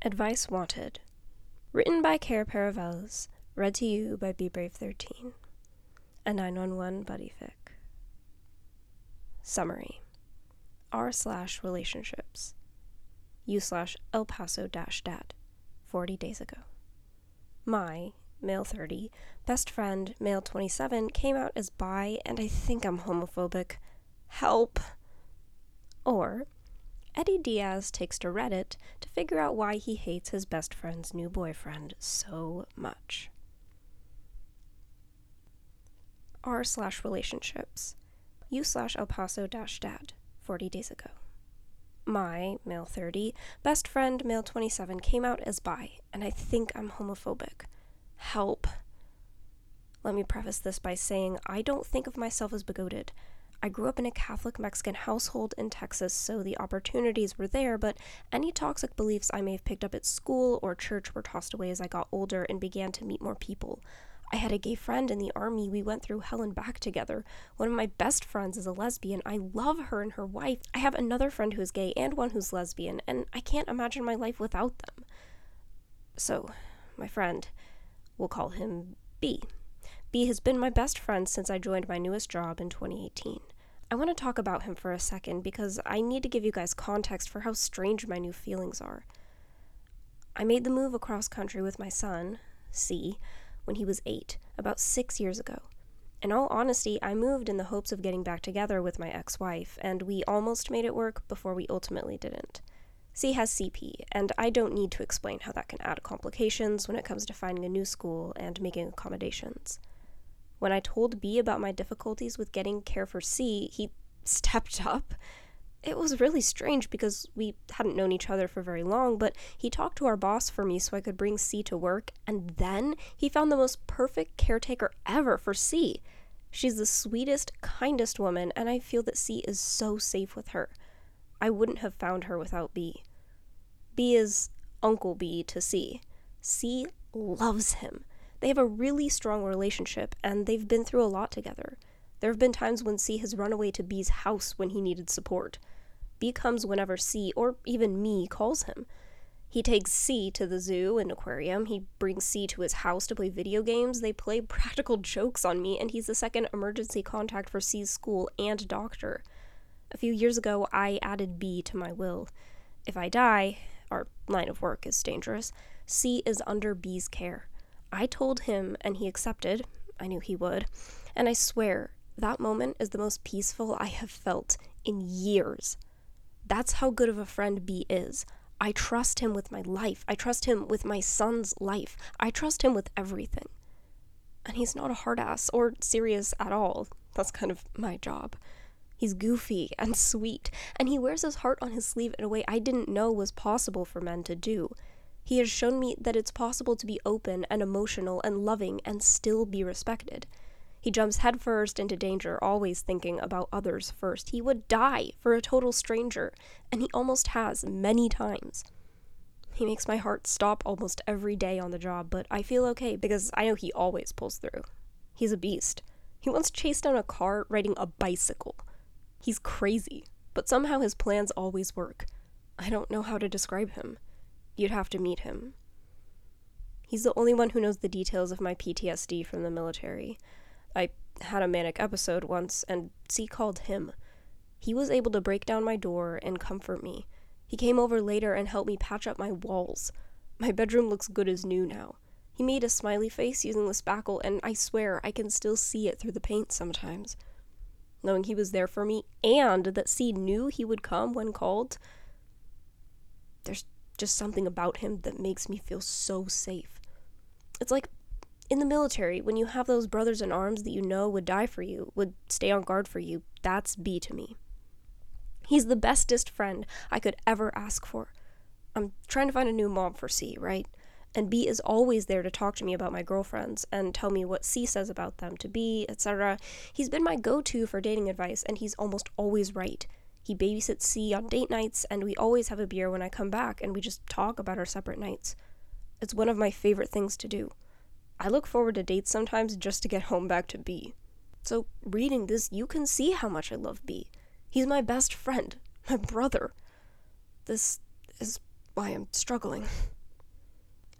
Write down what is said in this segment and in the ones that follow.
Advice Wanted. Written by Cara Paravels. Read to you by BeBrave13. A 911 buddy fic. Summary. R/relationships. U/El Paso-dad. 40 days ago. My, male 30, best friend, male 27, came out as bi and I think I'm homophobic. Help! Or, Eddie Diaz takes to Reddit to figure out why he hates his best friend's new boyfriend so much. R/relationships. U/El Paso-dad. 40 days ago. My, male 30, best friend, male 27, came out as bi, and I think I'm homophobic. Help. Let me preface this by saying I don't think of myself as bigoted. I grew up in a Catholic Mexican household in Texas, so the opportunities were there, but any toxic beliefs I may have picked up at school or church were tossed away as I got older and began to meet more people. I had a gay friend in the army. We went through hell and back together. One of my best friends is a lesbian. I love her and her wife. I have another friend who is gay and one who's lesbian, and I can't imagine my life without them. So, my friend, we'll call him B. B has been my best friend since I joined my newest job in 2018. I want to talk about him for a second because I need to give you guys context for how strange my new feelings are. I made the move across country with my son, C, when he was 8, about 6 years ago. In all honesty, I moved in the hopes of getting back together with my ex-wife, and we almost made it work before we ultimately didn't. C has CP, and I don't need to explain how that can add complications when it comes to finding a new school and making accommodations. When I told B about my difficulties with getting care for C, he stepped up. It was really strange because we hadn't known each other for very long, but he talked to our boss for me so I could bring C to work, and then he found the most perfect caretaker ever for C. She's the sweetest, kindest woman, and I feel that C is so safe with her. I wouldn't have found her without B. B is Uncle B to C. C loves him. They have a really strong relationship, and they've been through a lot together. There have been times when C has run away to B's house when he needed support. B comes whenever C, or even me, calls him. He takes C to the zoo and aquarium, he brings C to his house to play video games, they play practical jokes on me, and he's the second emergency contact for C's school and doctor. A few years ago, I added B to my will. If I die, our line of work is dangerous, C is under B's care. I told him, and he accepted. I knew he would. And I swear, that moment is the most peaceful I have felt in years. That's how good of a friend B is. I trust him with my life. I trust him with my son's life. I trust him with everything. And he's not a hard ass or serious at all. That's kind of my job. He's goofy and sweet, and he wears his heart on his sleeve in a way I didn't know was possible for men to do. He has shown me that it's possible to be open and emotional and loving and still be respected. He jumps headfirst into danger, always thinking about others first. He would die for a total stranger, and he almost has many times. He makes my heart stop almost every day on the job, but I feel okay because I know he always pulls through. He's a beast. He once chased down a car riding a bicycle. He's crazy, but somehow his plans always work. I don't know how to describe him. You'd have to meet him. He's the only one who knows the details of my PTSD from the military. I had a manic episode once, and C called him. He was able to break down my door and comfort me. He came over later and helped me patch up my walls. My bedroom looks good as new now. He made a smiley face using the spackle, and I swear I can still see it through the paint sometimes. Knowing he was there for me, and that C knew he would come when called, there's just something about him that makes me feel so safe. It's like in the military, when you have those brothers in arms that you know would die for you, would stay on guard for you, that's B to me. He's the bestest friend I could ever ask for. I'm trying to find a new mom for C, right? And B is always there to talk to me about my girlfriends and tell me what C says about them to B, etc. He's been my go-to for dating advice, and he's almost always right. He babysits C on date nights, and we always have a beer when I come back, and we just talk about our separate nights. It's one of my favorite things to do. I look forward to dates sometimes just to get home back to B. So, reading this, you can see how much I love B. He's my best friend, my brother. This is why I'm struggling.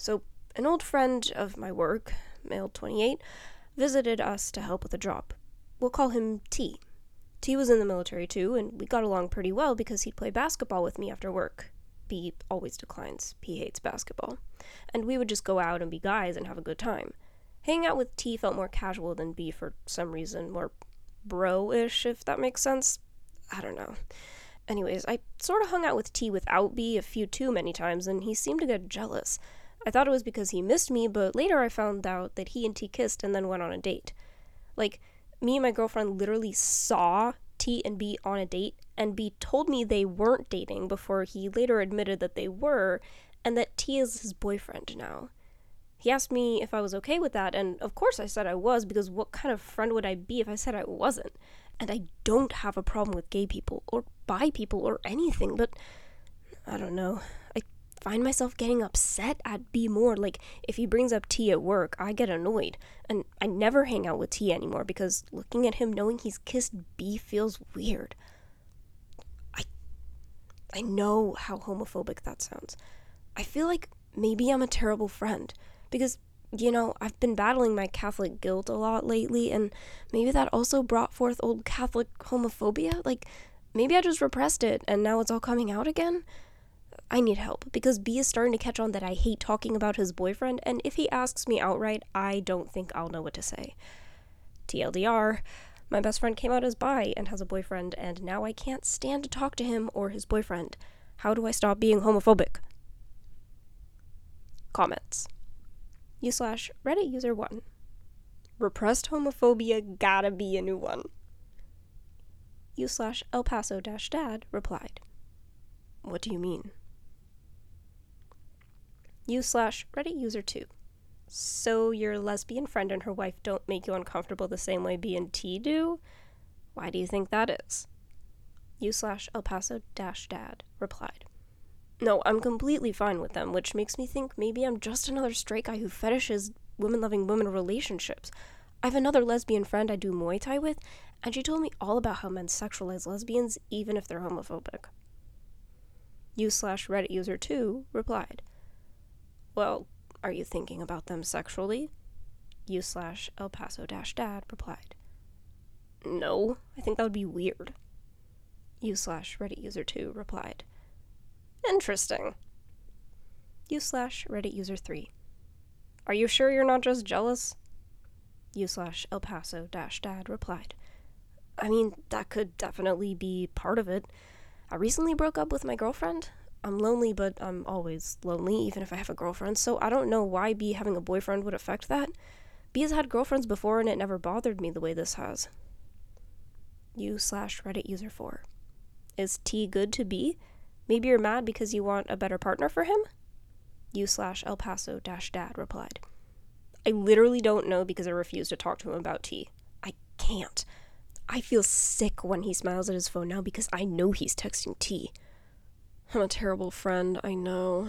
So, an old friend of my work, male 28, visited us to help with a job. We'll call him T. T was in the military too, and we got along pretty well because he'd play basketball with me after work. B always declines. P hates basketball. And we would just go out and be guys and have a good time. Hanging out with T felt more casual than B for some reason, more bro-ish, if that makes sense. I don't know. Anyways, I sort of hung out with T without B a few too many times, and he seemed to get jealous. I thought it was because he missed me, but later I found out that he and T kissed and then went on a date. Like, me and my girlfriend literally saw T and B on a date, and B told me they weren't dating before he later admitted that they were, and that T is his boyfriend now. He asked me if I was okay with that, and of course I said I was, because what kind of friend would I be if I said I wasn't? And I don't have a problem with gay people, or bi people, or anything, but I don't know. I find myself getting upset at B more. Like, if he brings up T at work, I get annoyed, and I never hang out with T anymore, because looking at him knowing he's kissed B feels weird. I know how homophobic that sounds. I feel like maybe I'm a terrible friend, because, I've been battling my Catholic guilt a lot lately, and maybe that also brought forth old Catholic homophobia. Like, maybe I just repressed it, and now it's all coming out again. I need help, because B is starting to catch on that I hate talking about his boyfriend, and if he asks me outright, I don't think I'll know what to say. TLDR, my best friend came out as bi and has a boyfriend, and now I can't stand to talk to him or his boyfriend. How do I stop being homophobic? Comments. U/Reddit user 1. Repressed homophobia gotta be a new one. U/El Paso-Dad replied. What do you mean? U/Reddit user 2. So your lesbian friend and her wife don't make you uncomfortable the same way B and T do? Why do you think that is? U/El Paso-Dad replied. No, I'm completely fine with them, which makes me think maybe I'm just another straight guy who fetishes women-loving women relationships. I have another lesbian friend I do Muay Thai with, and she told me all about how men sexualize lesbians even if they're homophobic. U/Reddit user 2 replied. Well, are you thinking about them sexually? U/El Paso-Dad replied. No, I think that would be weird. U/Reddit user 2 replied. Interesting. U/Reddit user 3. Are you sure you're not just jealous? U/El Paso-Dad replied. I mean, that could definitely be part of it. I recently broke up with my girlfriend. I'm lonely, but I'm always lonely, even if I have a girlfriend, so I don't know why B having a boyfriend would affect that. B has had girlfriends before, and it never bothered me the way this has. U/Reddit user 4. Is T good to B? Maybe you're mad because you want a better partner for him? U/El Paso-Dad replied. I literally don't know because I refuse to talk to him about T. I can't. I feel sick when he smiles at his phone now because I know he's texting T. I'm a terrible friend, I know.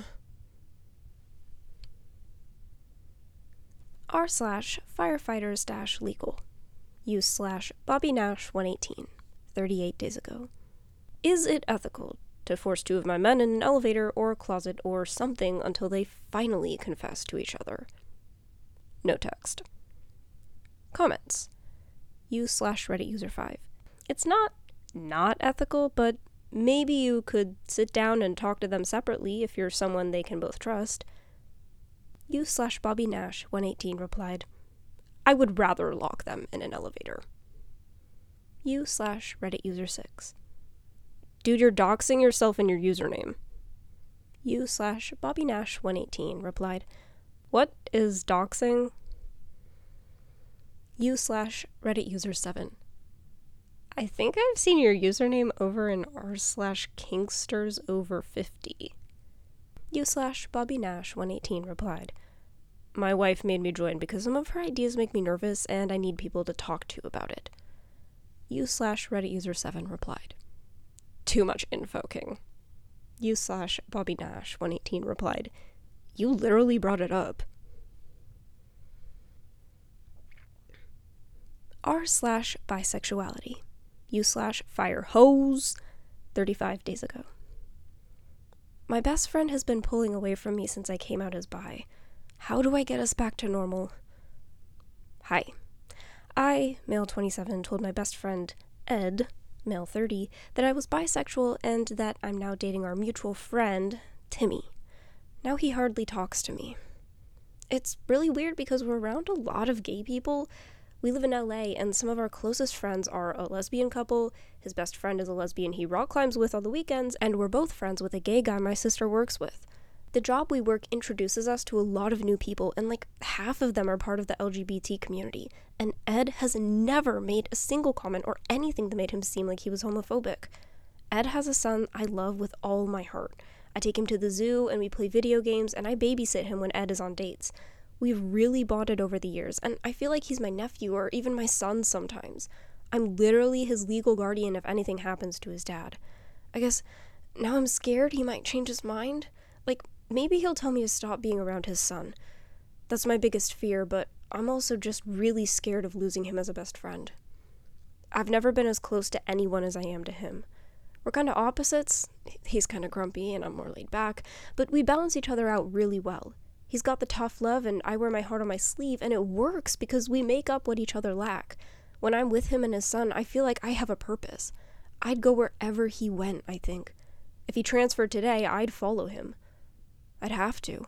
r/firefighters-legal. U/Bobby Nash 118, 38 days ago. Is it ethical to force two of my men in an elevator or a closet or something until they finally confess to each other? No text. Comments. U/Reddit user 5. It's not ethical, but maybe you could sit down and talk to them separately if you're someone they can both trust. U/Bobby Nash 118 replied, I would rather lock them in an elevator. U/Reddit user 6. Dude, you're doxing yourself in your username. U/Bobby Nash 118 replied, What is doxing? U/Reddit user 7. I think I've seen your username over in r/Kingsters over50. U/Bobby Nash 118 replied, My wife made me join because some of her ideas make me nervous and I need people to talk to about it. U/Reddit user 7 replied, Too much info, King. U/Bobby Nash 118 replied, You literally brought it up. r/bisexuality. U/fire hose 35 days ago. My best friend has been pulling away from me since I came out as bi. How do I get us back to normal? Hi. I, male 27, told my best friend, Ed, male 30, that I was bisexual and that I'm now dating our mutual friend, Timmy. Now he hardly talks to me. It's really weird because we're around a lot of gay people. We live in LA, and some of our closest friends are a lesbian couple, his best friend is a lesbian he rock climbs with on the weekends, and we're both friends with a gay guy my sister works with. The job we work introduces us to a lot of new people, and like half of them are part of the LGBT community, and Ed has never made a single comment or anything that made him seem like he was homophobic. Ed has a son I love with all my heart. I take him to the zoo, and we play video games, and I babysit him when Ed is on dates. We've really bonded over the years, and I feel like he's my nephew or even my son sometimes. I'm literally his legal guardian if anything happens to his dad. I guess now I'm scared he might change his mind. Like, maybe he'll tell me to stop being around his son. That's my biggest fear, but I'm also just really scared of losing him as a best friend. I've never been as close to anyone as I am to him. We're kind of opposites. He's kind of grumpy and I'm more laid back, but we balance each other out really well. He's got the tough love and I wear my heart on my sleeve, and it works because we make up what each other lack. When I'm with him and his son, I feel like I have a purpose. I'd go wherever he went, I think. If he transferred today, I'd follow him. I'd have to.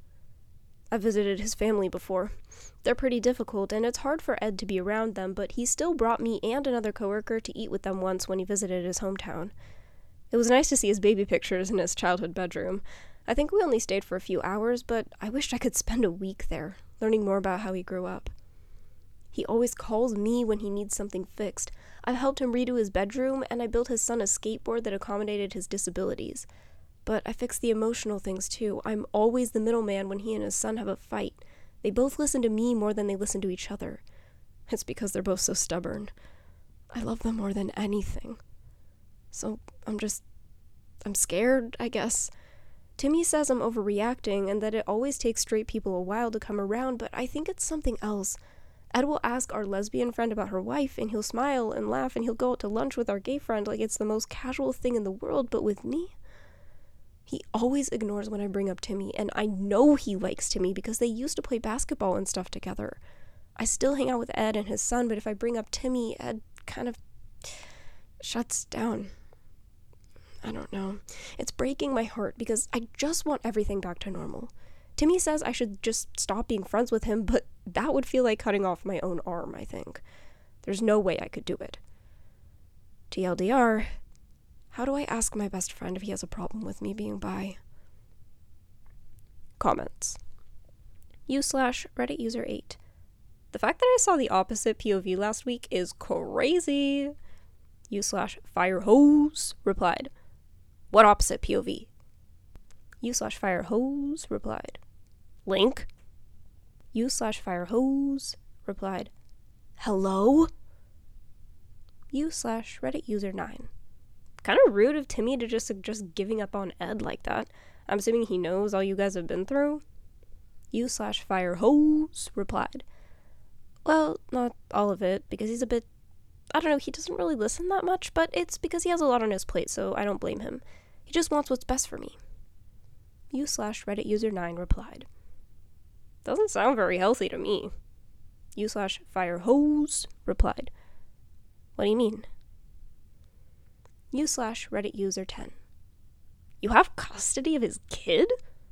I've visited his family before. They're pretty difficult, and it's hard for Ed to be around them, but he still brought me and another coworker to eat with them once when he visited his hometown. It was nice to see his baby pictures in his childhood bedroom. I think we only stayed for a few hours, but I wished I could spend a week there, learning more about how he grew up. He always calls me when he needs something fixed. I've helped him redo his bedroom, and I built his son a skateboard that accommodated his disabilities. But I fix the emotional things too. I'm always the middleman when he and his son have a fight. They both listen to me more than they listen to each other. It's because they're both so stubborn. I love them more than anything. So I'm scared, I guess. Timmy says I'm overreacting and that it always takes straight people a while to come around, but I think it's something else. Ed will ask our lesbian friend about her wife, and he'll smile and laugh, and he'll go out to lunch with our gay friend like it's the most casual thing in the world, but with me? He always ignores when I bring up Timmy, and I know he likes Timmy because they used to play basketball and stuff together. I still hang out with Ed and his son, but if I bring up Timmy, Ed kind of shuts down. I don't know. It's breaking my heart because I just want everything back to normal. Timmy says I should just stop being friends with him, but that would feel like cutting off my own arm, I think. There's no way I could do it. TLDR, how do I ask my best friend if he has a problem with me being bi? Comments. U/Reddit user 8. The fact that I saw the opposite POV last week is crazy. U/Firehose replied, what opposite POV? U/Firehose replied, Link. U/Firehose replied, hello? U/Reddit user 9. Kind of rude of Timmy to just suggest giving up on Ed like that. I'm assuming he knows all you guys have been through. U/Firehose replied, well, not all of it, because he's a bit, I don't know, he doesn't really listen that much, but it's because he has a lot on his plate, so I don't blame him. He just wants what's best for me. U/Reddit user 9 replied, doesn't sound very healthy to me. U/Firehose replied, what do you mean? U/Reddit user 10. You have custody of his kid?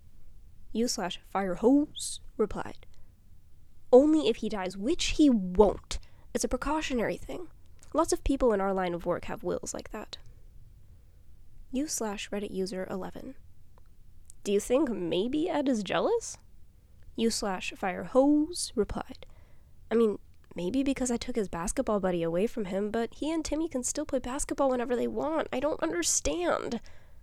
U/Firehose replied, only if he dies, which he won't. It's a precautionary thing. Lots of people in our line of work have wills like that. U/Reddit user 11. Do you think maybe Ed is jealous? U/Firehose replied, I mean, maybe because I took his basketball buddy away from him, but he and Timmy can still play basketball whenever they want. I don't understand.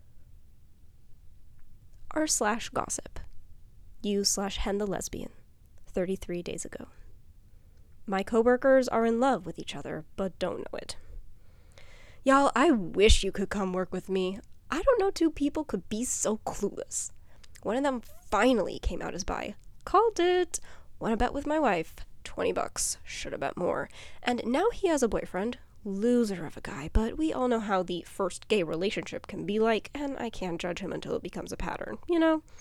R/gossip. U/Hen the lesbian. 33 days ago. My coworkers are in love with each other, but don't know it. Y'all, I wish you could come work with me. I don't know two people could be so clueless. One of them finally came out as bi. Called it. Wanna bet with my wife. $20. Should've bet more. And now he has a boyfriend. Loser of a guy, but we all know how the first gay relationship can be like, and I can't judge him until it becomes a pattern, you know?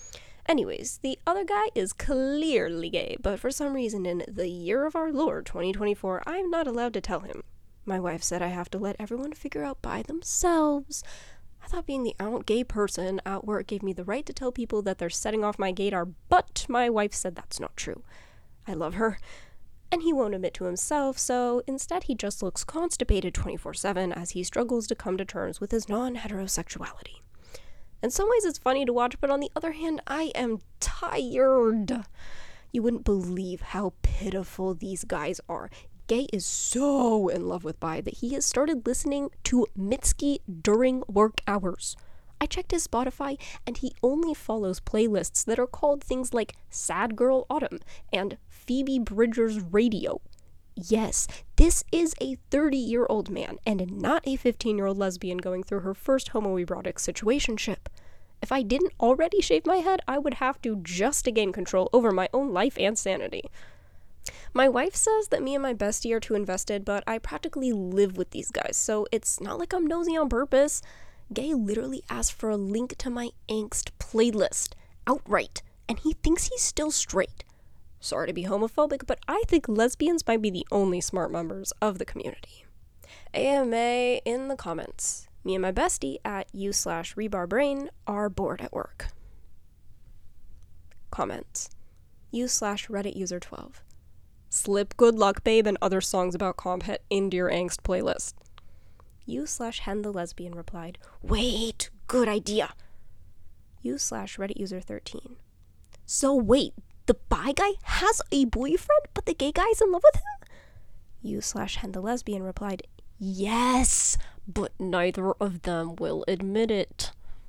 Anyways, the other guy is clearly gay, but for some reason in the year of our Lord 2024, I'm not allowed to tell him. My wife said I have to let everyone figure out by themselves. I thought being the out gay person at work gave me the right to tell people that they're setting off my gaydar, but my wife said that's not true. I love her. And he won't admit to himself, so instead he just looks constipated 24/7 as he struggles to come to terms with his non-heterosexuality. In some ways it's funny to watch, but on the other hand, I am tired. You wouldn't believe how pitiful these guys are. Gay is so in love with Bi that he has started listening to Mitski during work hours. I checked his Spotify, and he only follows playlists that are called things like Sad Girl Autumn and Phoebe Bridgers Radio. Yes, this is a 30-year-old man, and not a 15-year-old lesbian going through her first homoerotic situationship. If I didn't already shave my head, I would have to just to gain control over my own life and sanity. My wife says that me and my bestie are too invested, but I practically live with these guys, so it's not like I'm nosy on purpose. Gay literally asked for a link to my angst playlist, outright, and he thinks he's still straight. Sorry to be homophobic, but I think lesbians might be the only smart members of the community. AMA in the comments. Me and my bestie at u/rebarbrain are bored at work. Comments. u/Reddit user 12. Slip Good Luck Babe and other songs about Comphet into your angst playlist. u/Hen the Lesbian replied, wait, good idea. u/Reddit user 13. So wait, the bi guy has a boyfriend, but the gay guy's in love with him? u/Hen the Lesbian replied, yes, but neither of them will admit it.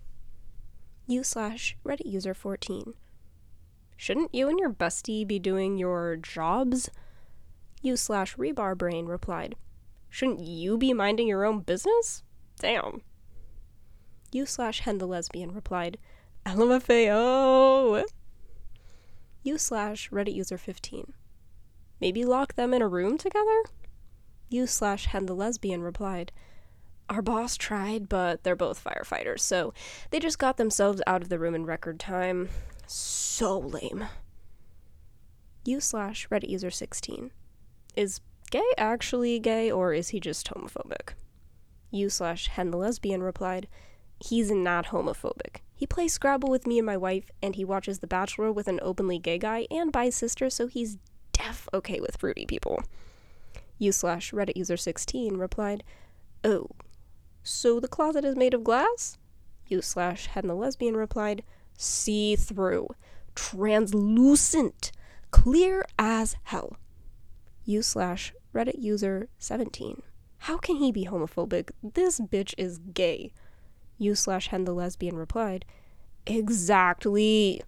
u/Reddit user 14. Shouldn't you and your bestie be doing your jobs? u/Rebarbrain replied, shouldn't you be minding your own business? Damn. u/Hen the Lesbian replied, LMFAO. u/Reddit user 15. Maybe lock them in a room together? u/Hen the Lesbian replied, our boss tried, but they're both firefighters, so they just got themselves out of the room in record time. So lame. u/Reddit user 16. Is gay actually gay, or is he just homophobic? u/Hen the Lesbian replied, he's not homophobic. He plays Scrabble with me and my wife, and he watches The Bachelor with an openly gay guy and bi sister, so he's def okay with fruity people. u/Reddit user 16 replied, oh, so the closet is made of glass? u/Hen the Lesbian replied, see-through, translucent, clear as hell. u/Reddit user 17. How can he be homophobic? This bitch is gay. u/Hen the Lesbian replied, exactly.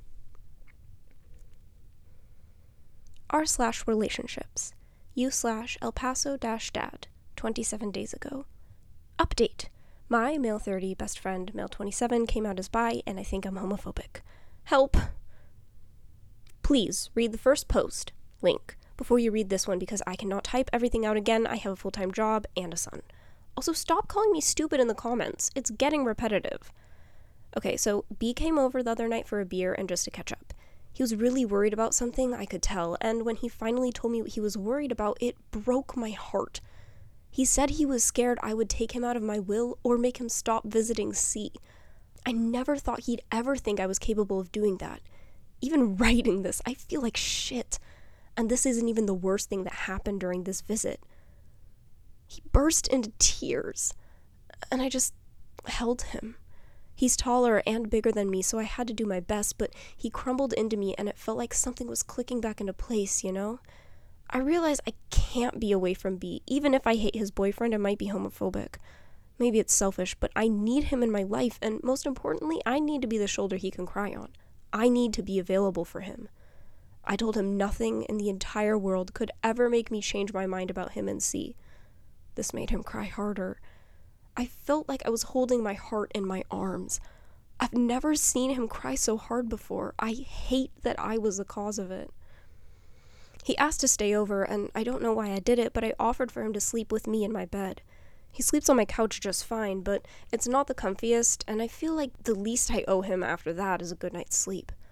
r/relationships. u/El Paso-Dad, 27 days ago. Update. My male 30 best friend, male 27, came out as bi, and I think I'm homophobic. Help. Please read the first post, link, before you read this one because I cannot type everything out again. I have a full-time job and a son. Also, stop calling me stupid in the comments. It's getting repetitive. Okay, so B came over the other night for a beer and just to catch up. He was really worried about something, I could tell, and when he finally told me what he was worried about, it broke my heart. He said he was scared I would take him out of my will or make him stop visiting C. I never thought he'd ever think I was capable of doing that. Even writing this, I feel like shit. And this isn't even the worst thing that happened during this visit. He burst into tears, and I just held him. He's taller and bigger than me, so I had to do my best, but he crumbled into me and it felt like something was clicking back into place, you know? I realize I can't be away from B. Even if I hate his boyfriend, I might be homophobic. Maybe it's selfish, but I need him in my life, and most importantly, I need to be the shoulder he can cry on. I need to be available for him. I told him nothing in the entire world could ever make me change my mind about him and C. This made him cry harder. I felt like I was holding my heart in my arms. I've never seen him cry so hard before. I hate that I was the cause of it. He asked to stay over, and I don't know why I did it, but I offered for him to sleep with me in my bed. He sleeps on my couch just fine, but it's not the comfiest, and I feel like the least I owe him after that is a good night's sleep.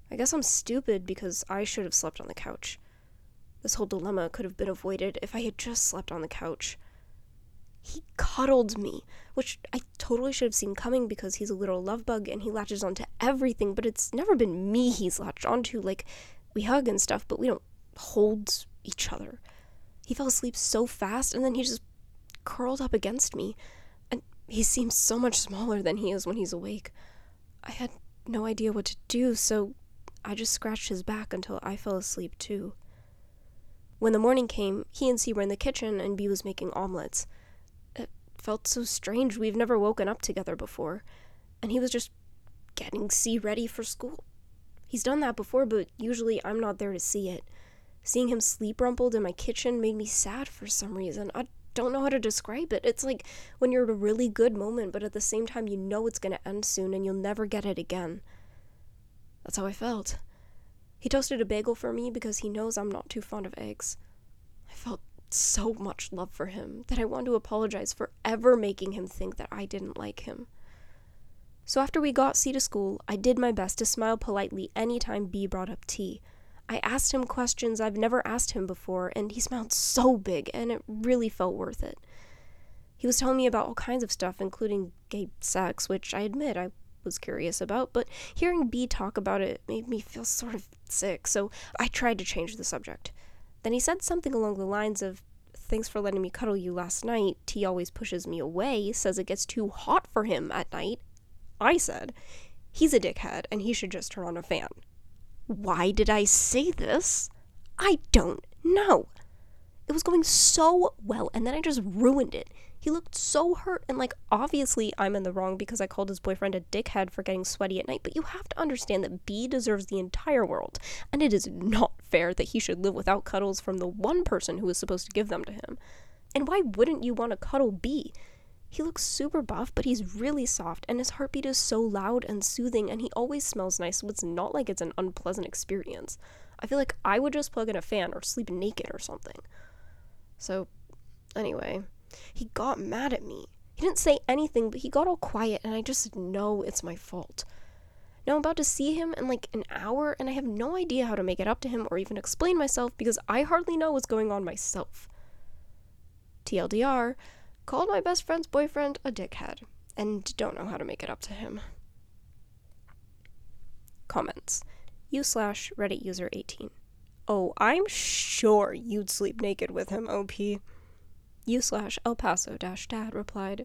I guess I'm stupid because I should have slept on the couch. This whole dilemma could have been avoided if I had just slept on the couch. He cuddled me, which I totally should have seen coming because he's a little love bug and he latches onto everything, but it's never been me he's latched onto. Like, we hug and stuff, but we don't hold each other. He fell asleep so fast and then he just curled up against me, and he seems so much smaller than he is when he's awake. I had no idea what to do, so I just scratched his back until I fell asleep too. When the morning came, he and C were in the kitchen and B was making omelets. It felt so strange. We've never woken up together before, and he was just getting C ready for school. He's done that before, but usually I'm not there to see it. Seeing him sleep rumpled in my kitchen made me sad for some reason. I don't know how to describe it. It's like when you're at a really good moment, but at the same time you know it's going to end soon and you'll never get it again. That's how I felt. He toasted a bagel for me because he knows I'm not too fond of eggs. I felt so much love for him that I wanted to apologize for ever making him think that I didn't like him. So after we got C to school, I did my best to smile politely anytime B brought up tea. I asked him questions I've never asked him before, and he smiled so big, and it really felt worth it. He was telling me about all kinds of stuff, including gay sex, which I admit I was curious about, but hearing B talk about it made me feel sort of sick, so I tried to change the subject. Then he said something along the lines of, "Thanks for letting me cuddle you last night. T always pushes me away, says it gets too hot for him at night." I said, "He's a dickhead, and he should just turn on a fan." Why did I say this? I don't know. It was going so well, and then I just ruined it. He looked so hurt, and obviously I'm in the wrong because I called his boyfriend a dickhead for getting sweaty at night, but you have to understand that B deserves the entire world, and it is not fair that he should live without cuddles from the one person who is supposed to give them to him. And why wouldn't you want to cuddle B? He looks super buff, but he's really soft, and his heartbeat is so loud and soothing, and he always smells nice, so it's not like it's an unpleasant experience. I feel like I would just plug in a fan or sleep naked or something. So, anyway, he got mad at me. He didn't say anything, but he got all quiet, and I just know it's my fault. Now I'm about to see him in an hour, and I have no idea how to make it up to him or even explain myself because I hardly know what's going on myself. TLDR, called my best friend's boyfriend a dickhead, and don't know how to make it up to him. Comments. U/Reddit user 18. Oh, I'm sure you'd sleep naked with him, OP. U/El Paso-Dad replied,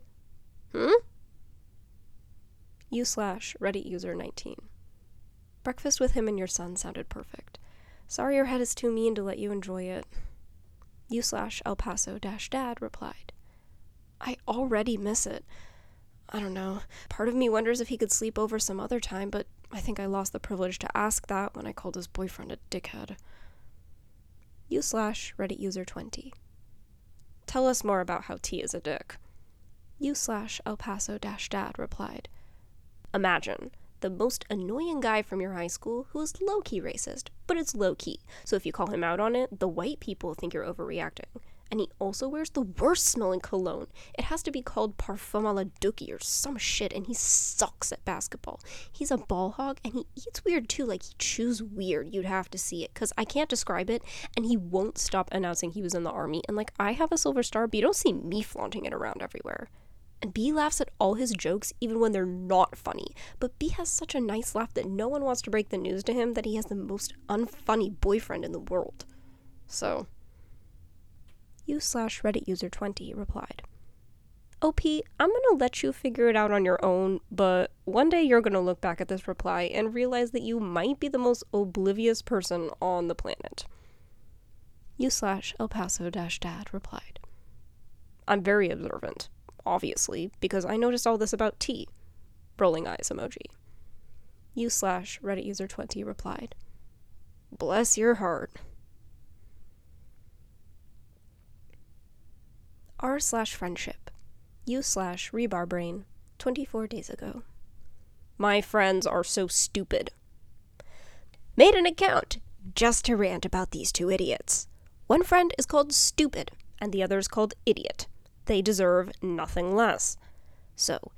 U/Reddit user 19. Breakfast with him and your son sounded perfect. Sorry your head is too mean to let you enjoy it. U/El Paso-Dad replied, I already miss it. I don't know. Part of me wonders if he could sleep over some other time, but I think I lost the privilege to ask that when I called his boyfriend a dickhead. U/Reddit user 20. Tell us more about how T is a dick. U/El Paso-Dad replied, Imagine the most annoying guy from your high school who is low-key racist, but it's low-key, so if you call him out on it, the white people think you're overreacting. And he also wears the worst smelling cologne. It has to be called Parfum à la Dookie or some shit, and he sucks at basketball. He's a ball hog, and he eats weird too, he chews weird. You'd have to see it, because I can't describe it, and he won't stop announcing he was in the army, and I have a silver star, but you don't see me flaunting it around everywhere. And B laughs at all his jokes even when they're not funny, but B has such a nice laugh that no one wants to break the news to him that he has the most unfunny boyfriend in the world. So, U/Reddit user 20 replied, OP, I'm gonna let you figure it out on your own, but one day you're gonna look back at this reply and realize that you might be the most oblivious person on the planet. U/El Paso-Dad replied, I'm very observant, obviously, because I noticed all this about T. Rolling eyes emoji. U/Reddit user 20 replied, Bless your heart. R/friendship. U/rebarbrain. 24 days ago. My friends are so stupid. Made an account just to rant about these two idiots. One friend is called Stupid, and the other is called Idiot. They deserve nothing less. So,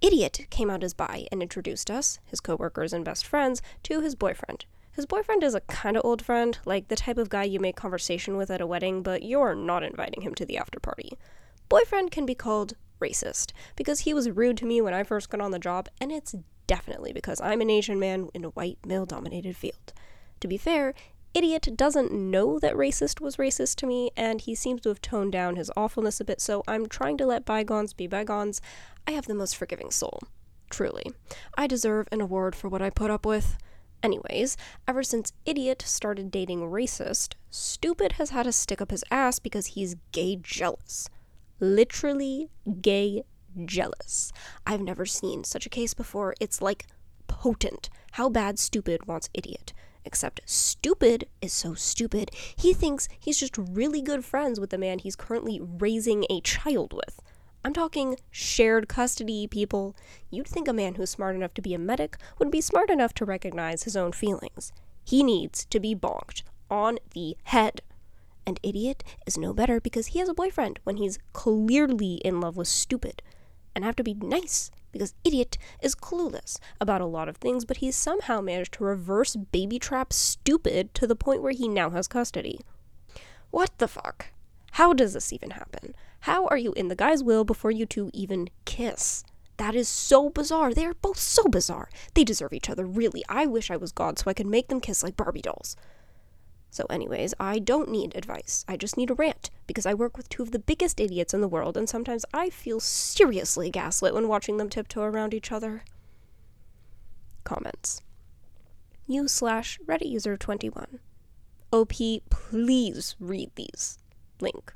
Idiot came out as bi and introduced us, his coworkers and best friends, to his boyfriend. His boyfriend is a kind of old friend, like the type of guy you make conversation with at a wedding, but you're not inviting him to the after party. Boyfriend can be called racist, because he was rude to me when I first got on the job, and it's definitely because I'm an Asian man in a white, male-dominated field. To be fair, Idiot doesn't know that racist was racist to me, and he seems to have toned down his awfulness a bit, so I'm trying to let bygones be bygones. I have the most forgiving soul. Truly. I deserve an award for what I put up with. Anyways, ever since Idiot started dating Racist, Stupid has had to stick up his ass because he's gay jealous. Literally gay jealous. I've never seen such a case before. It's like potent how bad Stupid wants Idiot. Except Stupid is so stupid, he thinks he's just really good friends with the man he's currently raising a child with. I'm talking shared custody, people. You'd think a man who's smart enough to be a medic would be smart enough to recognize his own feelings. He needs to be bonked on the head. And Idiot is no better because he has a boyfriend when he's clearly in love with Stupid. And I have to be nice because Idiot is clueless about a lot of things, but he's somehow managed to reverse baby trap Stupid to the point where he now has custody. What the fuck? How does this even happen? How are you in the guy's will before you two even kiss? That is so bizarre. They are both so bizarre. They deserve each other, really. I wish I was God so I could make them kiss like Barbie dolls. So anyways, I don't need advice. I just need a rant, because I work with two of the biggest idiots in the world, and sometimes I feel seriously gaslit when watching them tiptoe around each other. Comments. U/Reddit user 21. OP, please read these. Link.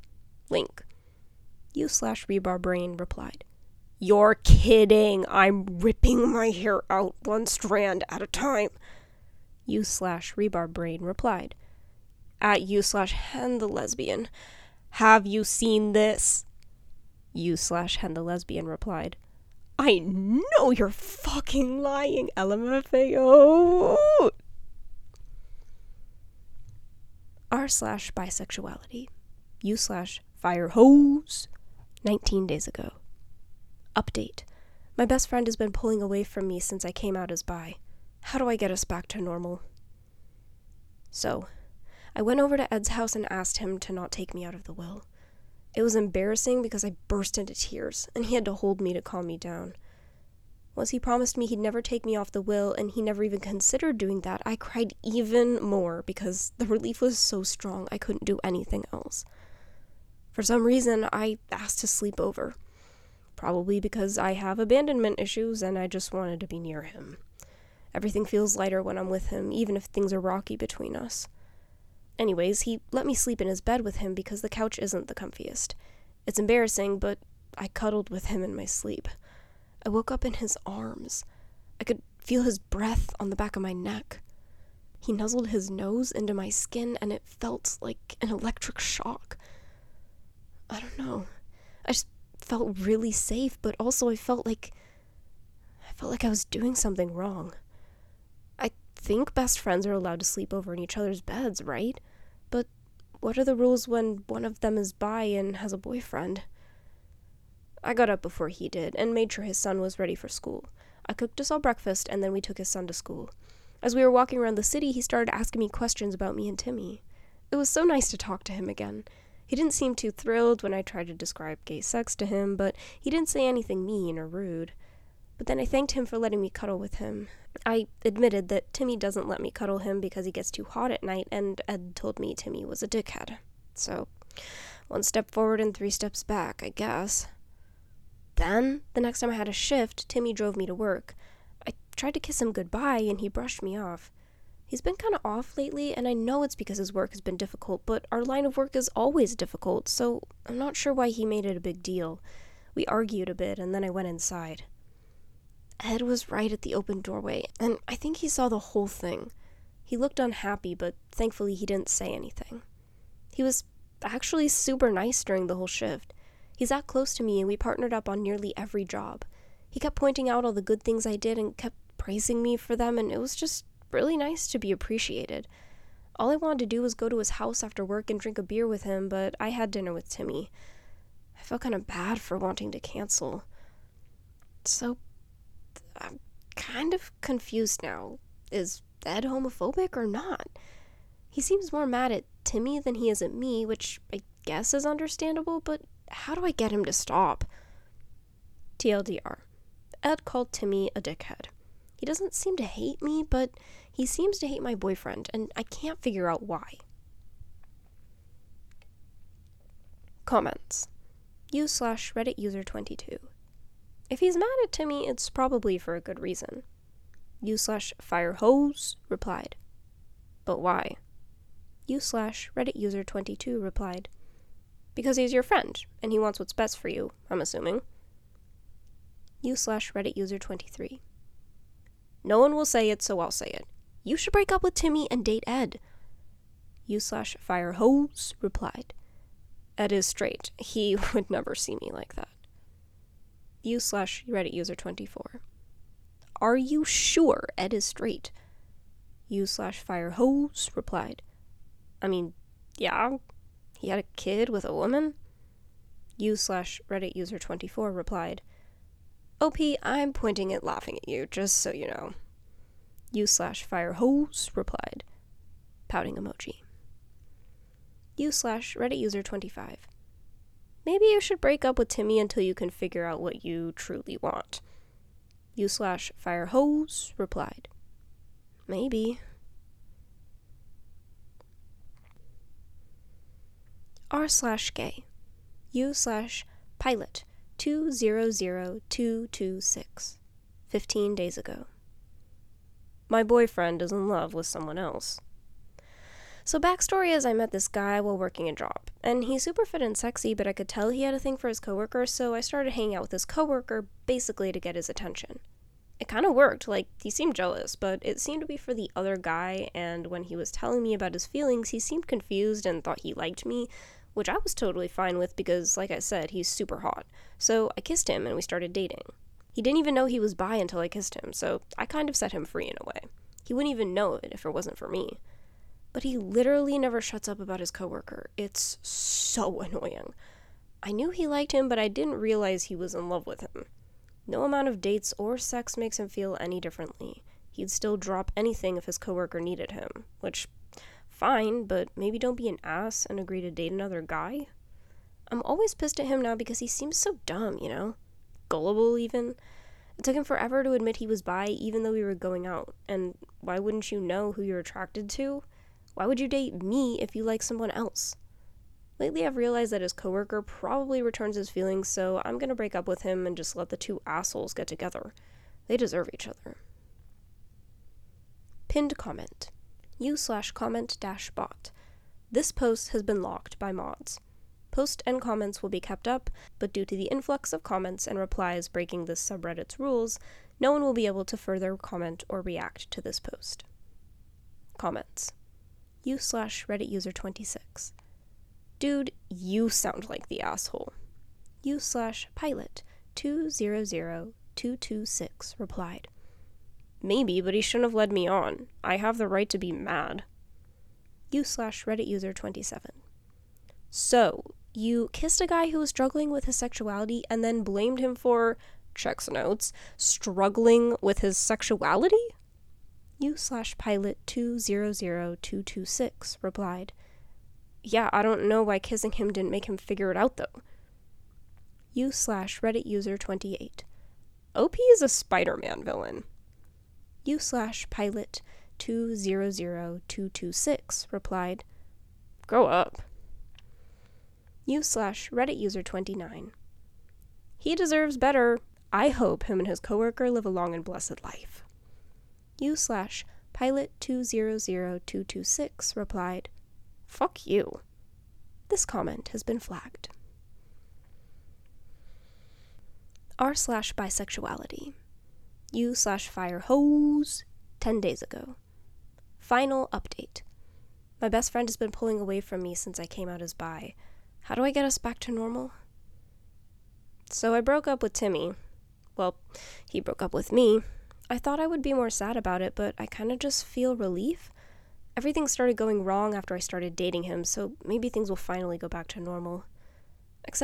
U/Rebar Brain replied, "You're kidding. I'm ripping my hair out one strand at a time." U/Rebar Brain replied, at U/Hen the Lesbian, "Have you seen this?" U/Hen the Lesbian replied, "I know you're fucking lying, LMFAO." R/bisexuality. U/fire hose. 19 days ago. Update. My best friend has been pulling away from me since I came out as bi. How do I get us back to normal? So, I went over to Ed's house and asked him to not take me out of the will. It was embarrassing because I burst into tears, and he had to hold me to calm me down. Once he promised me he'd never take me off the will, and he never even considered doing that, I cried even more because the relief was so strong I couldn't do anything else. For some reason, I asked to sleep over. Probably because I have abandonment issues and I just wanted to be near him. Everything feels lighter when I'm with him, even if things are rocky between us. Anyways, he let me sleep in his bed with him because the couch isn't the comfiest. It's embarrassing, but I cuddled with him in my sleep. I woke up in his arms. I could feel his breath on the back of my neck. He nuzzled his nose into my skin and it felt like an electric shock. I don't know. I just felt really safe, but also I felt like I was doing something wrong. I think best friends are allowed to sleep over in each other's beds, right? But what are the rules when one of them is bi and has a boyfriend? I got up before he did and made sure his son was ready for school. I cooked us all breakfast and then we took his son to school. As we were walking around the city, he started asking me questions about me and Timmy. It was so nice to talk to him again. He didn't seem too thrilled when I tried to describe gay sex to him, but he didn't say anything mean or rude. But then I thanked him for letting me cuddle with him. I admitted that Timmy doesn't let me cuddle him because he gets too hot at night, and Ed told me Timmy was a dickhead. So, 1 step forward and 3 steps back, I guess. Then, the next time I had a shift, Timmy drove me to work. I tried to kiss him goodbye, and he brushed me off. He's been kind of off lately, and I know it's because his work has been difficult, but our line of work is always difficult, so I'm not sure why he made it a big deal. We argued a bit, and then I went inside. Ed was right at the open doorway, and I think he saw the whole thing. He looked unhappy, but thankfully he didn't say anything. He was actually super nice during the whole shift. He's that close to me, and we partnered up on nearly every job. He kept pointing out all the good things I did and kept praising me for them, and it was just really nice to be appreciated. All I wanted to do was go to his house after work and drink a beer with him, but I had dinner with Timmy. I felt kind of bad for wanting to cancel. So, I'm kind of confused now. Is Ed homophobic or not? He seems more mad at Timmy than he is at me, which I guess is understandable, but how do I get him to stop? TLDR. Ed called Timmy a dickhead. He doesn't seem to hate me, but he seems to hate my boyfriend, and I can't figure out why. Comments. U/Reddit user 22. If he's mad at Timmy, it's probably for a good reason. U/Firehose replied. But why? U/Reddit user 22 replied. Because he's your friend, and he wants what's best for you, I'm assuming. U/Reddit user 23. No one will say it, so I'll say it. You should break up with Timmy and date Ed. U/Firehose replied. Ed is straight. He would never see me like that. U/Reddit user 24. Are you sure Ed is straight? U/Firehose replied. I mean, yeah, he had a kid with a woman. U/Reddit user 24 replied. OP, I'm pointing it laughing at you, just so you know. U/Firehose replied. Pouting emoji. U/Reddit user 25. Maybe you should break up with Timmy until you can figure out what you truly want. U/Firehose replied. Maybe. R/gay. U/pilot 200226. 15 days ago. My boyfriend is in love with someone else. So backstory is I met this guy while working a job, and he's super fit and sexy, but I could tell he had a thing for his coworker, so I started hanging out with his coworker basically to get his attention. It kind of worked, like, he seemed jealous, but it seemed to be for the other guy, and when he was telling me about his feelings, he seemed confused and thought he liked me, which I was totally fine with because, like I said, he's super hot. So I kissed him and we started dating. He didn't even know he was bi until I kissed him, so I kind of set him free in a way. He wouldn't even know it if it wasn't for me. But he literally never shuts up about his coworker. It's so annoying. I knew he liked him, but I didn't realize he was in love with him. No amount of dates or sex makes him feel any differently. He'd still drop anything if his coworker needed him, which, fine, but maybe don't be an ass and agree to date another guy. I'm always pissed at him now because he seems so dumb, you know? Gullible, even. It took him forever to admit he was bi, even though we were going out. And why wouldn't you know who you're attracted to? Why would you date me if you like someone else? Lately, I've realized that his coworker probably returns his feelings, so I'm gonna break up with him and just let the two assholes get together. They deserve each other. Pinned comment. U/comment-bot. This post has been locked by mods. Post and comments will be kept up, but due to the influx of comments and replies breaking this subreddit's rules, no one will be able to further comment or react to this post. Comments. U/Reddit user 26. Dude, you sound like the asshole. U/pilot 200226 replied. Maybe, but he shouldn't have led me on. I have the right to be mad. U/Reddit user 27. So, you kissed a guy who was struggling with his sexuality and then blamed him for, checks notes, struggling with his sexuality? U/pilot 200226 replied. Yeah, I don't know why kissing him didn't make him figure it out, though. U/Reddit user 28. OP is a Spider-Man villain. U/pilot 200226 replied. Grow up. U/Reddit user 29. He deserves better. I hope him and his coworker live a long and blessed life. U/pilot 200226 replied. Fuck you. This comment has been flagged. R/bisexuality. U/firehose 10 days ago. Final update. My best friend has been pulling away from me since I came out as bi. How do I get us back to normal? So I broke up with Timmy. Well, he broke up with me. I thought I would be more sad about it, but I kind of just feel relief. Everything started going wrong after I started dating him, so maybe things will finally go back to normal. Except,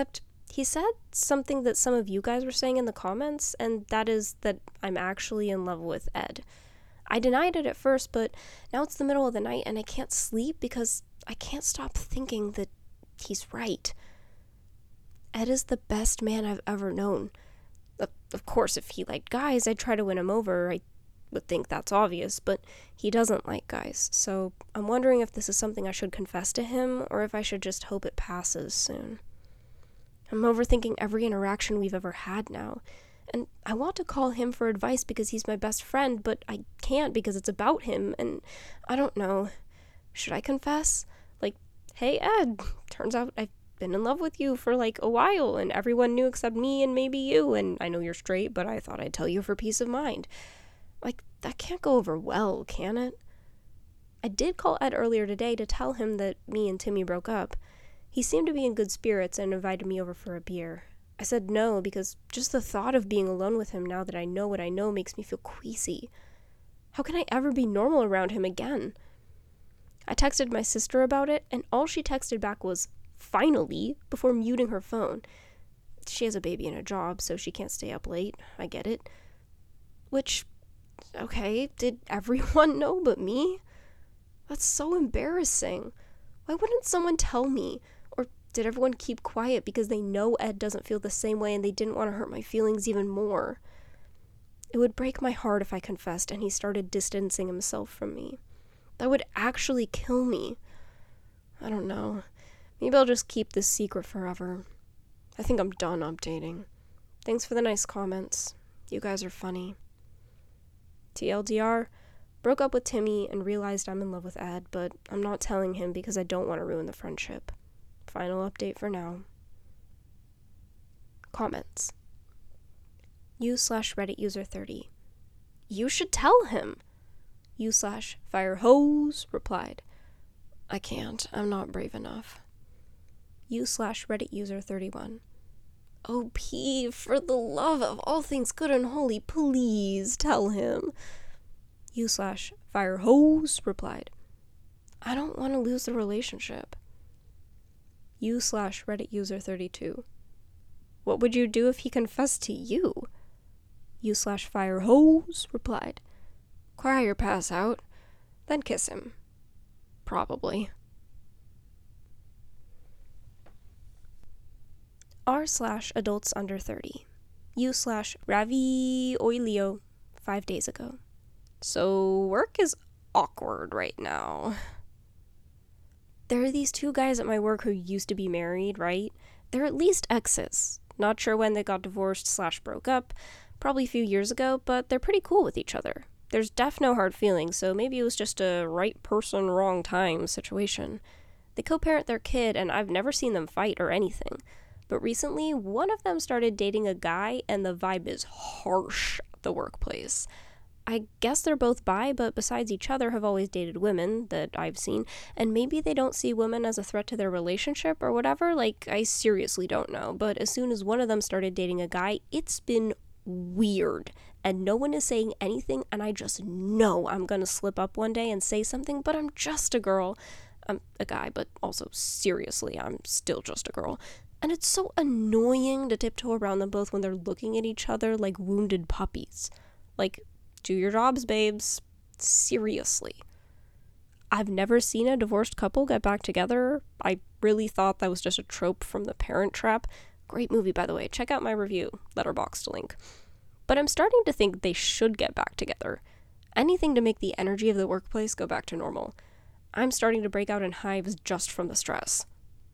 He said something that some of you guys were saying in the comments, and that is that I'm actually in love with Ed. I denied it at first, but now it's the middle of the night and I can't sleep because I can't stop thinking that he's right. Ed is the best man I've ever known. Of course, if he liked guys, I'd try to win him over. I would think that's obvious, but he doesn't like guys, so I'm wondering if this is something I should confess to him or if I should just hope it passes soon. I'm overthinking every interaction we've ever had now, and I want to call him for advice because he's my best friend, but I can't because it's about him, and I don't know. Should I confess? Like, hey Ed, turns out I've been in love with you for like a while, and everyone knew except me and maybe you, and I know you're straight, but I thought I'd tell you for peace of mind. Like, that can't go over well, can it? I did call Ed earlier today to tell him that me and Timmy broke up. He seemed to be in good spirits and invited me over for a beer. I said no because just the thought of being alone with him now that I know what I know makes me feel queasy. How can I ever be normal around him again? I texted my sister about it, and all she texted back was, "Finally," before muting her phone. She has a baby and a job, so she can't stay up late. I get it. Which, okay, did everyone know but me? That's so embarrassing. Why wouldn't someone tell me? Or did everyone keep quiet because they know Ed doesn't feel the same way and they didn't want to hurt my feelings even more? It would break my heart if I confessed and he started distancing himself from me. That would actually kill me. I don't know. Maybe I'll just keep this secret forever. I think I'm done updating. Thanks for the nice comments. You guys are funny. TLDR, broke up with Timmy and realized I'm in love with Ed, but I'm not telling him because I don't want to ruin the friendship. Final update for now. Comments. U/Reddit user 30. You should tell him. U/Firehose replied. I can't. I'm not brave enough. U/Reddit user 31. OP, for the love of all things good and holy, please tell him. U/Firehose replied. I don't want to lose the relationship. U/Reddit user 32. What would you do if he confessed to you? U/Firehose replied. Cry or pass out, then kiss him. Probably. R/adults under 30. U/Ravioilio 5 days ago. So work is awkward right now. There are these two guys at my work who used to be married, right? They're at least exes. Not sure when they got divorced/broke up, probably a few years ago, but they're pretty cool with each other. There's no hard feelings, so maybe it was just a right person, wrong time situation. They co-parent their kid, and I've never seen them fight or anything. But recently, one of them started dating a guy, and the vibe is harsh at the workplace. I guess they're both bi, but besides each other have always dated women that I've seen, and maybe they don't see women as a threat to their relationship or whatever. Like, I seriously don't know. But as soon as one of them started dating a guy, it's been weird. And no one is saying anything, and I just know I'm gonna slip up one day and say something, but I'm just a girl. I'm a guy, but also seriously, I'm still just a girl. And it's so annoying to tiptoe around them both when they're looking at each other like wounded puppies. Like, do your jobs, babes. Seriously. I've never seen a divorced couple get back together. I really thought that was just a trope from The Parent Trap. Great movie, by the way. Check out my review. Letterboxd link. But I'm starting to think they should get back together. Anything to make the energy of the workplace go back to normal. I'm starting to break out in hives just from the stress.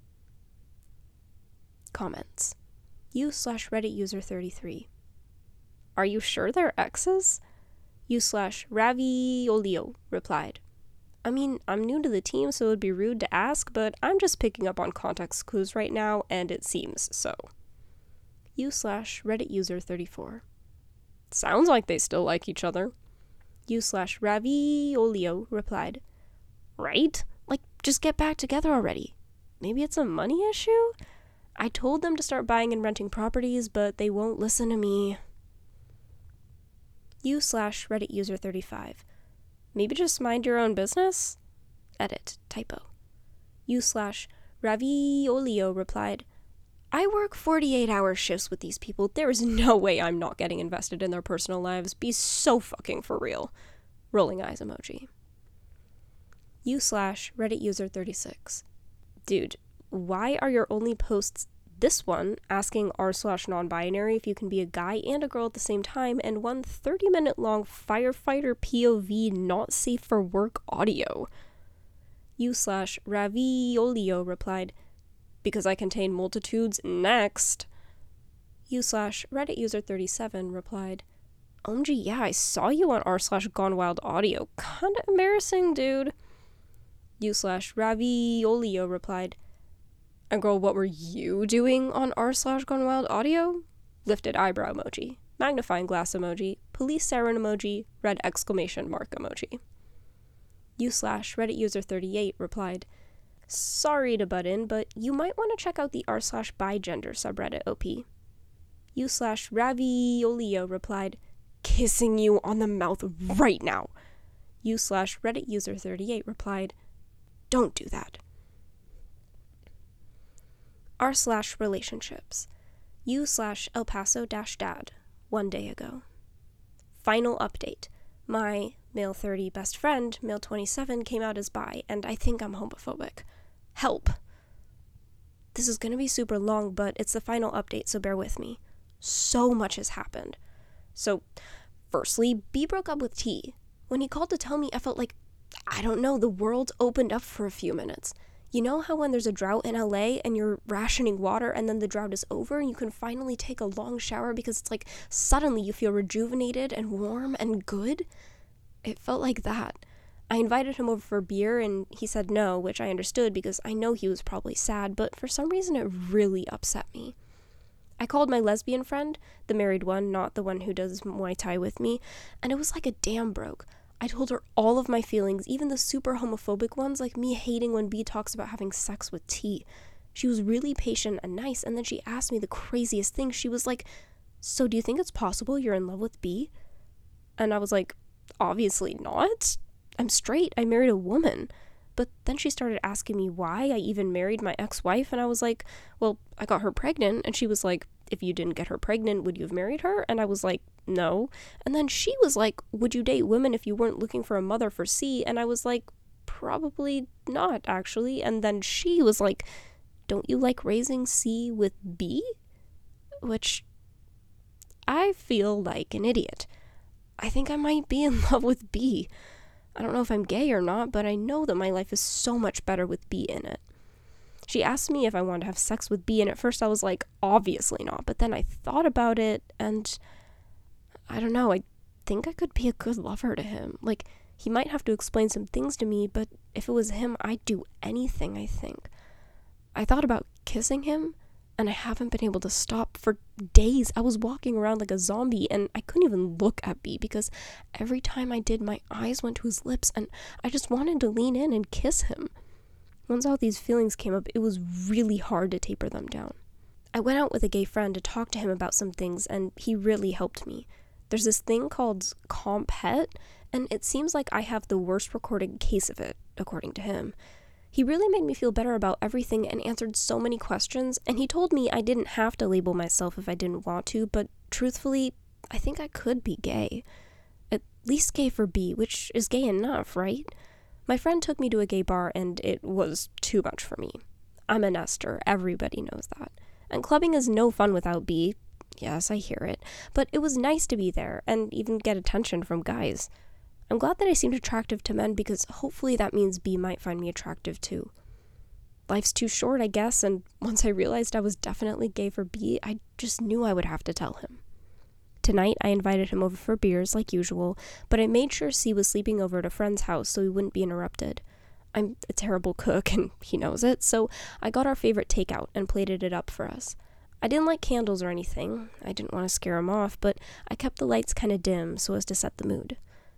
Comments. U/Reddit user 33. Are you sure they're exes? U/Raviolio replied. I mean, I'm new to the team, so it would be rude to ask, but I'm just picking up on context clues right now, and it seems so. U/Reddit user 34. Sounds like they still like each other. U/Raviolio replied. Right? Like, just get back together already. Maybe it's a money issue? I told them to start buying and renting properties, but they won't listen to me. U/Reddit user 35. Maybe just mind your own business? Edit. Typo. U/Raviolio replied. I work 48-hour shifts with these people. There is no way I'm not getting invested in their personal lives. Be so fucking for real. Rolling eyes emoji. U/Reddit user 36. Dude, why are your only posts this one asking r/non-binary if you can be a guy and a girl at the same time, and one 30-minute long firefighter POV not safe for work audio? U/Raviolio replied, because I contain multitudes. Next. U/Reddit user 37 replied, OMG, yeah, I saw you on r/Gone Wild audio. Kinda embarrassing, dude. U/Raviolio replied, and girl, what were you doing on r/Gone Wild audio? Lifted eyebrow emoji, magnifying glass emoji, police siren emoji, red exclamation mark emoji. U/Reddit user 38 replied, sorry to butt in, but you might want to check out the r/bigender subreddit OP. U/Raviolio replied, kissing you on the mouth right now. U/Reddit user 38 replied, don't do that. R/relationships. U/El Paso-dad, 1 day ago. Final update. My male 30 best friend, male 27, came out as bi, and I think I'm homophobic. Help. This is gonna be super long, but it's the final update, so bear with me. So much has happened. So, firstly, B broke up with T. When he called to tell me, I felt like, I don't know, the world opened up for a few minutes. You know how when there's a drought in LA and you're rationing water and then the drought is over and you can finally take a long shower because it's like suddenly you feel rejuvenated and warm and good? It felt like that. I invited him over for beer and he said no, which I understood because I know he was probably sad, but for some reason it really upset me. I called my lesbian friend, the married one, not the one who does Muay Thai with me, and it was like a dam broke. I told her all of my feelings, even the super homophobic ones, like me hating when B talks about having sex with T. She was really patient and nice, and then she asked me the craziest thing. She was like, so do you think it's possible you're in love with B? And I was like, obviously not. I'm straight. I married a woman. But then she started asking me why I even married my ex-wife, and I was like, well, I got her pregnant, and she was like, if you didn't get her pregnant, would you have married her? And I was like, no. And then she was like, would you date women if you weren't looking for a mother for C? And I was like, probably not, actually. And then she was like, don't you like raising C with B? Which I feel like an idiot. I think I might be in love with B. I don't know if I'm gay or not, but I know that my life is so much better with B in it. She asked me if I wanted to have sex with B, and at first I was like, obviously not. But then I thought about it, and I don't know, I think I could be a good lover to him. Like, he might have to explain some things to me, but if it was him, I'd do anything, I think. I thought about kissing him, and I haven't been able to stop for days. I was walking around like a zombie, and I couldn't even look at B because every time I did, my eyes went to his lips, and I just wanted to lean in and kiss him. Once all these feelings came up, it was really hard to taper them down. I went out with a gay friend to talk to him about some things, and he really helped me. There's this thing called comp het, and it seems like I have the worst recorded case of it, according to him. He really made me feel better about everything and answered so many questions, and he told me I didn't have to label myself if I didn't want to, but truthfully, I think I could be gay. At least gay for B, which is gay enough, right? My friend took me to a gay bar, and it was too much for me. I'm a nester, everybody knows that. And clubbing is no fun without B. Yes, I hear it. But it was nice to be there, and even get attention from guys. I'm glad that I seemed attractive to men because hopefully that means B might find me attractive too. Life's too short, I guess, and once I realized I was definitely gay for B, I just knew I would have to tell him. Tonight, I invited him over for beers, like usual, but I made sure C was sleeping over at a friend's house so he wouldn't be interrupted. I'm a terrible cook, and he knows it, so I got our favorite takeout and plated it up for us. I didn't like candles or anything. I didn't want to scare him off, but I kept the lights kind of dim so as to set the mood.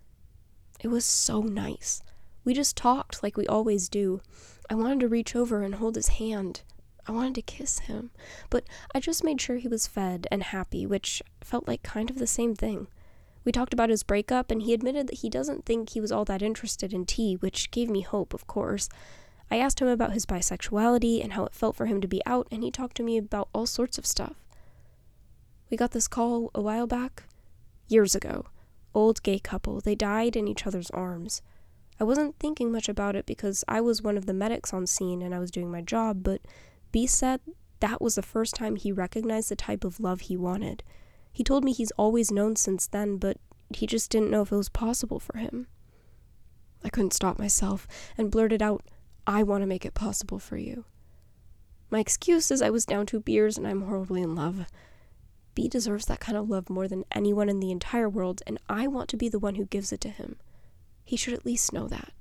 It was so nice. We just talked like we always do. I wanted to reach over and hold his hand. I wanted to kiss him, but I just made sure he was fed and happy, which felt like kind of the same thing. We talked about his breakup, and he admitted that he doesn't think he was all that interested in T, which gave me hope, of course. I asked him about his bisexuality and how it felt for him to be out, and he talked to me about all sorts of stuff. We got this call a while back. Years ago. Old gay couple. They died in each other's arms. I wasn't thinking much about it because I was one of the medics on scene and I was doing my job, but B said that was the first time he recognized the type of love he wanted. He told me he's always known since then, but he just didn't know if it was possible for him. I couldn't stop myself and blurted out, "I want to make it possible for you." My excuse is I was down 2 beers and I'm horribly in love. B deserves that kind of love more than anyone in the entire world, and I want to be the one who gives it to him. He should at least know that.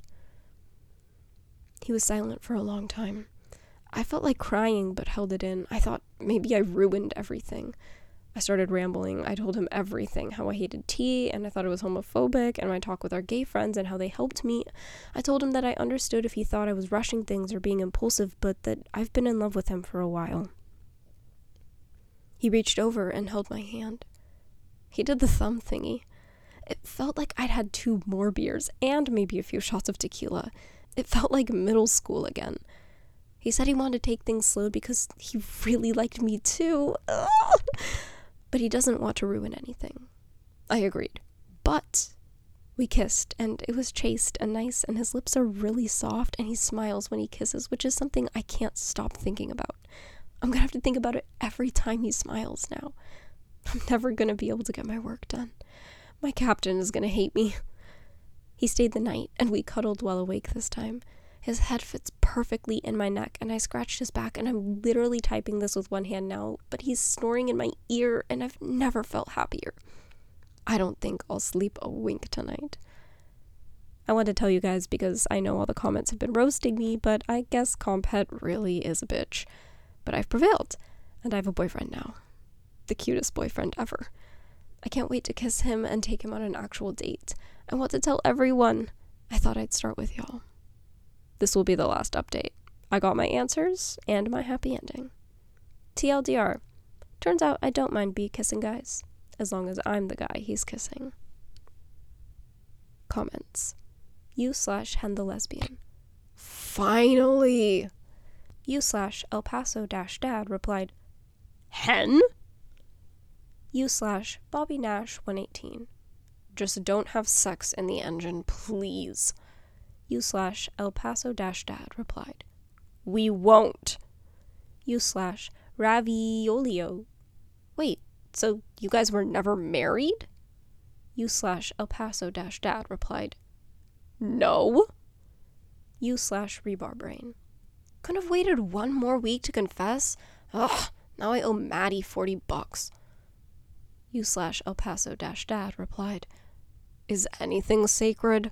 He was silent for a long time. I felt like crying, but held it in. I thought maybe I ruined everything. I started rambling. I told him everything, how I hated tea, and I thought it was homophobic, and my talk with our gay friends and how they helped me. I told him that I understood if he thought I was rushing things or being impulsive, but that I've been in love with him for a while. He reached over and held my hand. He did the thumb thingy. It felt like I'd had 2 more beers and maybe a few shots of tequila. It felt like middle school again. He said he wanted to take things slow because he really liked me too. But he doesn't want to ruin anything. I agreed. But we kissed, and it was chaste and nice, and his lips are really soft, and he smiles when he kisses, which is something I can't stop thinking about. I'm gonna have to think about it every time he smiles now. I'm never gonna be able to get my work done. My captain is gonna hate me. He stayed the night, and we cuddled while awake this time. His head fits perfectly in my neck, and I scratched his back, and I'm literally typing this with one hand now, but he's snoring in my ear, and I've never felt happier. I don't think I'll sleep a wink tonight. I wanted to tell you guys because I know all the comments have been roasting me, but I guess Compet really is a bitch. But I've prevailed, and I have a boyfriend now. The cutest boyfriend ever. I can't wait to kiss him and take him on an actual date. I want to tell everyone. I thought I'd start with y'all. This will be the last update. I got my answers and my happy ending. TLDR. Turns out I don't mind B kissing guys, as long as I'm the guy he's kissing. Comments. U/Hen the lesbian. Finally! U/El Paso-Dad replied, Hen? U/Bobby Nash 118. Just don't have sex in the engine, please. U/El Paso-Dad replied, We won't. U/Raviolio. Wait, so you guys were never married? U/El Paso-Dad replied, No. U/Rebarbrain. Couldn't have waited 1 more week to confess? Ugh, now I owe Maddie $40. U/El Paso-Dad replied, Is anything sacred?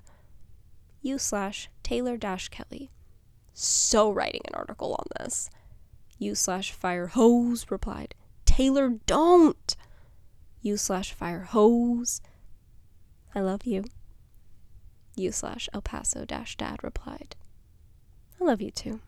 U/Taylor-Kelly. So writing an article on this. U/Firehose replied, Taylor, don't! U/Firehose. I love you. U/El Paso-Dad replied, I love you too.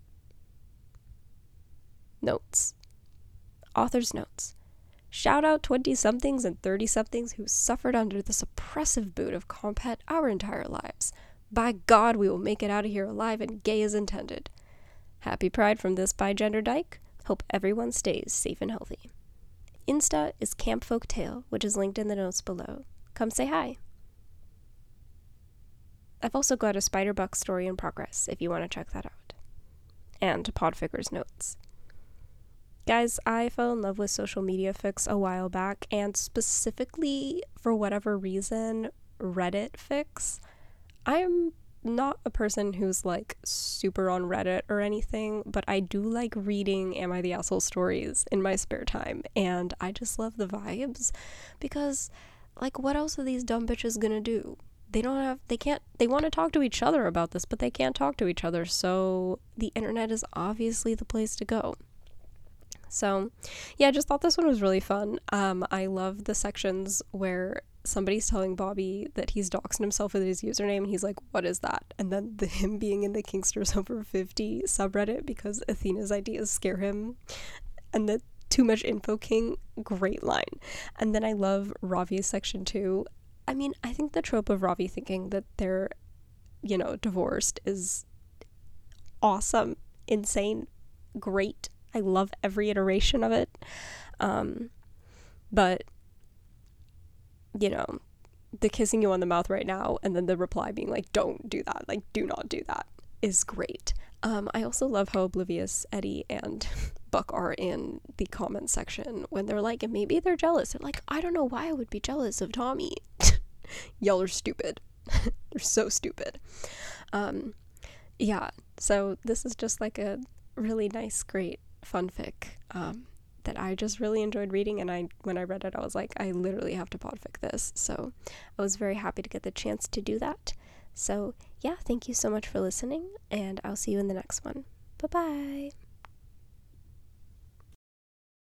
Notes. Author's notes. Shout out 20-somethings and 30-somethings who suffered under the suppressive boot of Compet our entire lives. By God, we will make it out of here alive and gay as intended. Happy Pride from this bigender dyke. Hope everyone stays safe and healthy. Insta is Camp Folk Tale, which is linked in the notes below. Come say hi. I've also got a Spiderbuck story in progress if you want to check that out. And Podfigure's notes. Guys, I fell in love with social media fics a while back, and specifically, for whatever reason, Reddit fics. I'm not a person who's like super on Reddit or anything, but I do like reading Am I the Asshole stories in my spare time, and I just love the vibes because, like, what else are these dumb bitches gonna do? They want to talk to each other about this, but they can't talk to each other, so the internet is obviously the place to go. So, yeah, I just thought this one was really fun. I love the sections where somebody's telling Bobby that he's doxing himself with his username, and he's like, what is that? And then him being in the Kingsters Over 50 subreddit because Athena's ideas scare him. And the Too Much Info King, great line. And then I love Ravi's section too. I mean, I think the trope of Ravi thinking that they're, divorced is awesome, insane, great. I love every iteration of it. But, you know, the kissing you on the mouth right now and then the reply being like, don't do that, like, do not do that, is great. I also love how oblivious Eddie and Buck are in the comment section when they're like, and maybe they're jealous. They're like, I don't know why I would be jealous of Tommy. Y'all are stupid. They're so stupid. Yeah, so this is just like a really nice, great fanfic that I just really enjoyed reading, and when I read it, I was like, I literally have to podfic this. So I was very happy to get the chance to do that. So yeah, thank you so much for listening, and I'll see you in the next one. Bye-bye.